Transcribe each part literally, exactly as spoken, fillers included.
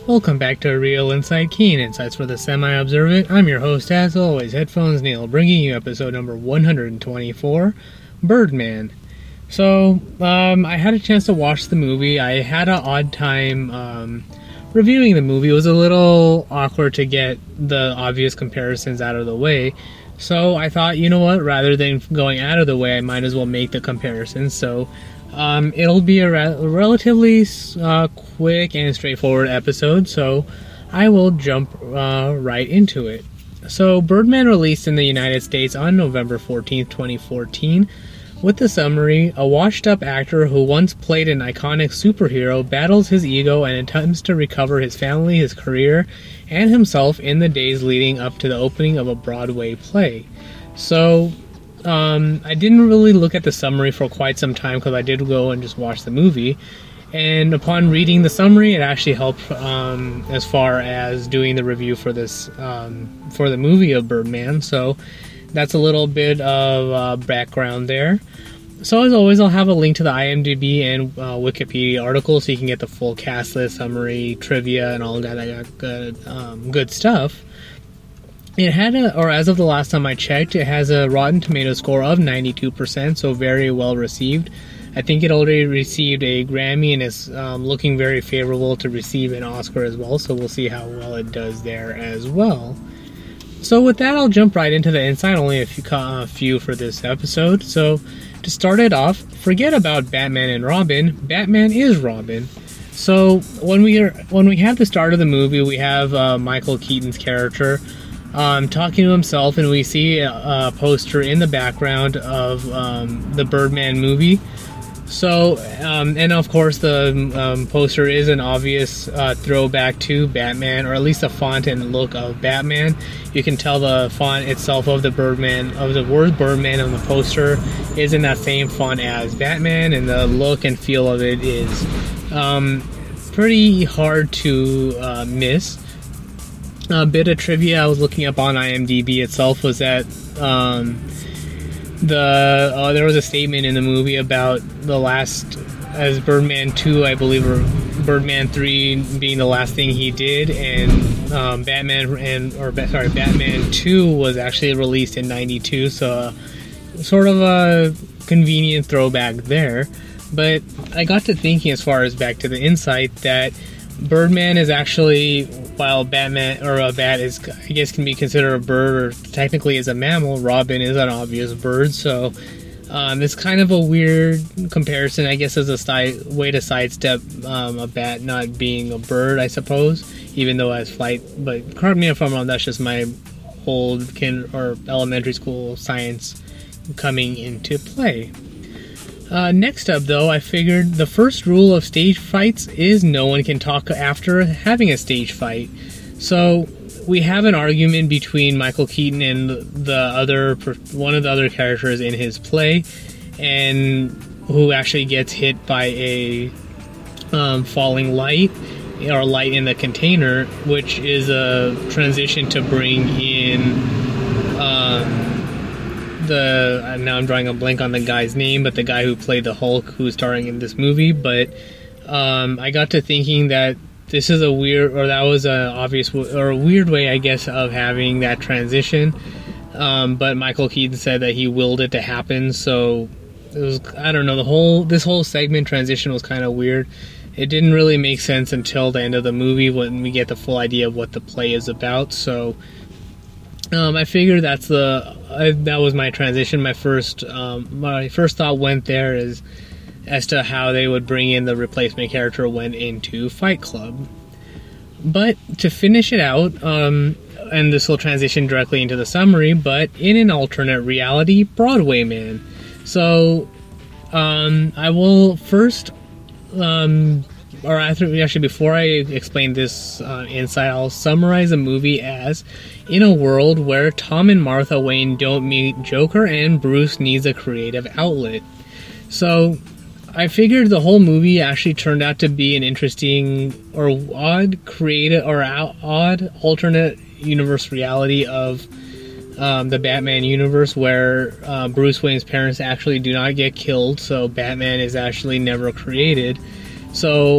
Welcome back to Real Insight, Keen Insights for the Semi-Observant. I'm your host, as always, Headphones Neil, bringing you episode number one hundred twenty-four, Birdman. So, um, I had a chance to watch the movie. I had an odd time um, reviewing the movie. It was a little awkward to get the obvious comparisons out of the way. So I thought, you know what, rather than going out of the way, I might as well make the comparisons. So um, it'll be a re- relatively uh, quick and straightforward episode, so I will jump uh, right into it. So Birdman released in the United States on November fourteenth, twenty fourteen. With the summary, a washed-up actor who once played an iconic superhero battles his ego and attempts to recover his family, his career, and himself in the days leading up to the opening of a Broadway play. So, um, I didn't really look at the summary for quite some time because I did go and just watch the movie. And upon reading the summary, it actually helped um, as far as doing the review for this um, for the movie of Birdman. So that's a little bit of uh, background there. So as always, I'll have a link to the IMDb and uh, Wikipedia article so you can get the full cast list, summary, trivia, and all that good, um, good stuff. It had a, or as of the last time I checked, it has a Rotten Tomatoes score of ninety-two percent, so very well received. I think it already received a Grammy and is um, looking very favorable to receive an Oscar as well, so we'll see how well it does there as well. So with that, I'll jump right into the insight, only a few, a few for this episode. So to start it off, forget about Batman and Robin. Batman is Robin. So when we are when we have the start of the movie, we have uh, Michael Keaton's character um, talking to himself, and we see a, a poster in the background of um, the Birdman movie. So, um, and of course the um, poster is an obvious uh, throwback to Batman, or at least the font and look of Batman. You can tell the font itself of the Birdman, of the word Birdman on the poster is in that same font as Batman, and the look and feel of it is um, pretty hard to uh, miss. A bit of trivia I was looking up on IMDb itself was that um, The uh, there was a statement in the movie about the last, as Birdman two, I believe, or Birdman three being the last thing he did, and um, Batman and or sorry, Batman two was actually released in ninety-two, so uh, sort of a convenient throwback there. But I got to thinking, as far as back to the insight, that Birdman is actually, while Batman or a bat is, I guess, can be considered a bird, or technically is a mammal, Robin is an obvious bird. So um, it's kind of a weird comparison, I guess, as a side, way to sidestep um, a bat not being a bird, I suppose, even though it has flight. But correct me if I'm wrong, that's just my old kin or elementary school science coming into play. Uh, next up, though, I figured the first rule of stage fights is no one can talk after having a stage fight. So we have an argument between Michael Keaton and the other, one of the other characters in his play, and who actually gets hit by a um, falling light, or light in the container, which is a transition to bring in um, the now I'm drawing a blank on the guy's name, but the guy who played the Hulk, who's starring in this movie. But um, I got to thinking that this is a weird, or that was a obvious or a weird way, I guess, of having that transition. Um, but Michael Keaton said that he willed it to happen, so it was, I don't know, the whole this whole segment transition was kind of weird. It didn't really make sense until the end of the movie when we get the full idea of what the play is about. So Um, I figured that's the uh, that was my transition. My first um, my first thought went there is as to how they would bring in the replacement character when into Fight Club. But to finish it out, um, and this will transition directly into the summary, but in an alternate reality, Broadway Man. So um, I will first, um, or actually before I explain this uh, insight, I'll summarize the movie as: in a world where Tom and Martha Wayne don't meet Joker and Bruce needs a creative outlet. So I figured the whole movie actually turned out to be an interesting or odd creative or odd alternate universe reality of um, the Batman universe, where uh, Bruce Wayne's parents actually do not get killed, so Batman is actually never created. So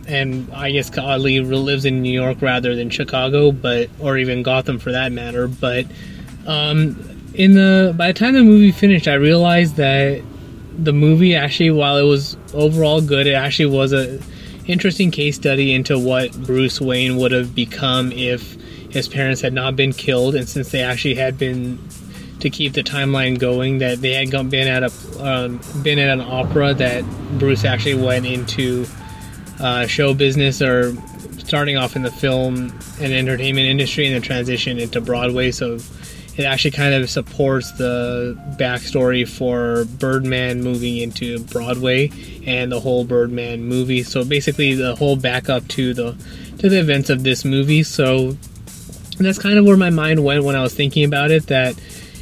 and I guess oddly lives in New York rather than Chicago, but or even Gotham for that matter. But um, in the by the time the movie finished, I realized that the movie actually, while it was overall good, it actually was a interesting case study into what Bruce Wayne would have become if his parents had not been killed, and since they actually had been, to keep the timeline going, that they had gone, been at a um, been at an opera, that Bruce actually went into uh, show business, or starting off in the film and entertainment industry and then transition into Broadway. So it actually kind of supports the backstory for Birdman moving into Broadway and the whole Birdman movie. So basically the whole backup to the to the events of this movie. So that's kind of where my mind went when I was thinking about it, that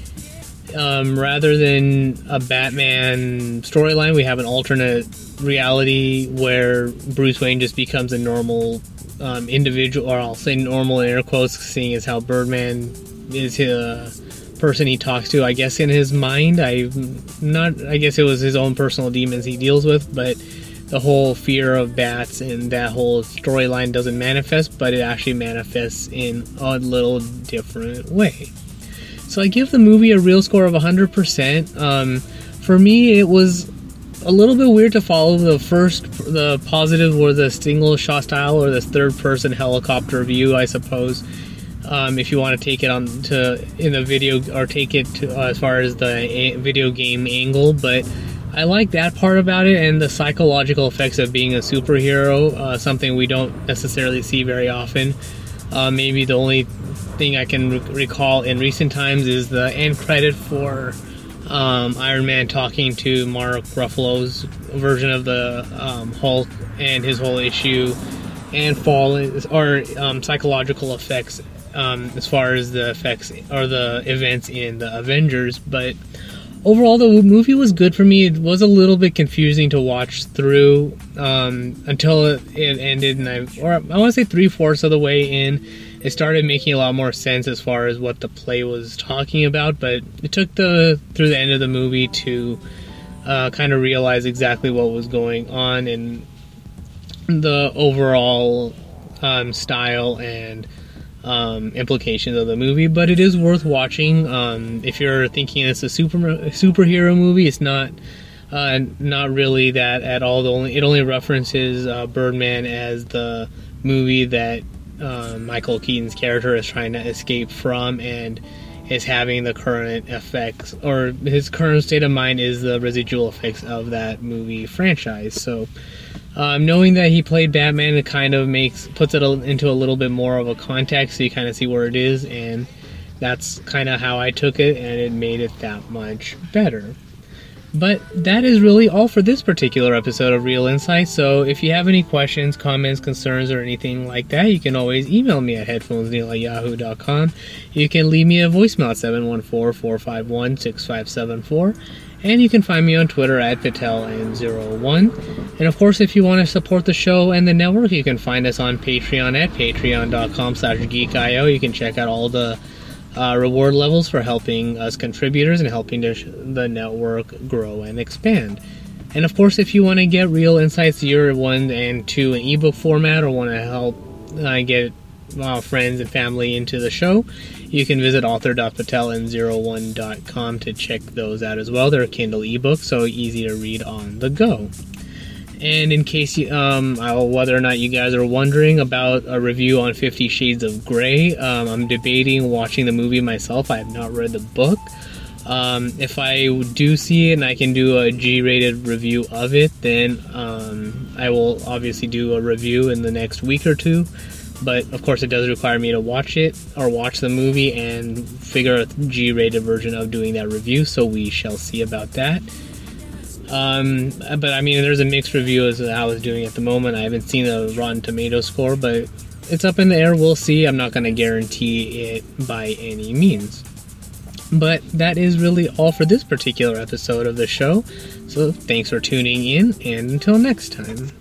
um, rather than a Batman storyline, we have an alternate reality where Bruce Wayne just becomes a normal um, individual, or I'll say normal in air quotes, seeing as how Birdman is a person he talks to, I guess, in his mind. I not I guess it was his own personal demons he deals with, but the whole fear of bats and that whole storyline doesn't manifest, but it actually manifests in a little different way. So I give the movie a real score of one hundred percent. Um, for me, it was a little bit weird to follow the first, the positive, or the single shot style, or this third person helicopter view, I suppose. Um, if you want to take it on to in the video, or take it to, uh, as far as the a- video game angle, but I like that part about it, and the psychological effects of being a superhero, uh, something we don't necessarily see very often. Uh, maybe the only thing I can re- recall in recent times is the end credit for um, Iron Man talking to Mark Ruffalo's version of the um, Hulk and his whole issue, and fall or um, psychological effects. Um, as far as the effects or the events in the Avengers, but overall the movie was good for me. It was a little bit confusing to watch through um, until it, it ended, and I, or I want to say three-fourths of the way in, it started making a lot more sense as far as what the play was talking about, but it took the through the end of the movie to uh, kind of realize exactly what was going on, and the overall um, style and Um, implications of the movie. But it is worth watching. Um, if you're thinking it's a super superhero movie, it's not uh, not really that at all. The only it only references uh, Birdman as the movie that uh, Michael Keaton's character is trying to escape from, and is having the current effects, or his current state of mind is the residual effects of that movie franchise. So Um, knowing that he played Batman, it kind of makes puts it a, into a little bit more of a context, so you kind of see where it is, and that's kind of how I took it, and it made it that much better. But that is really all for this particular episode of Real Insight. So if you have any questions, comments, concerns, or anything like that, you can always email me at headphonesneil at yahoo dot com. You can leave me a voicemail at seven one four, four five one, six five seven four. And you can find me on Twitter at Patel N zero one. And of course, if you want to support the show and the network, you can find us on Patreon at patreon dot com slash geek I O. You can check out all the uh, reward levels for helping us contributors and helping the, the network grow and expand. And of course, if you want to get Real Insights Year one and two in ebook format, or want to help uh, get uh, friends and family into the show, you can visit author dot patel n zero one dot com to check those out as well. They're Kindle ebooks, so easy to read on the go. And in case you, um, I'll, whether or not you guys are wondering about a review on Fifty Shades of Grey, um, I'm debating watching the movie myself. I have not read the book. Um, if I do see it and I can do a G-rated review of it, then um, I will obviously do a review in the next week or two. But of course, it does require me to watch it, or watch the movie and figure a G-rated version of doing that review, so we shall see about that. Um, but I mean, there's a mixed review as to how it's doing at the moment. I haven't seen the Rotten Tomatoes score, but it's up in the air. We'll see. I'm not going to guarantee it by any means. But that is really all for this particular episode of the show. So thanks for tuning in, and until next time.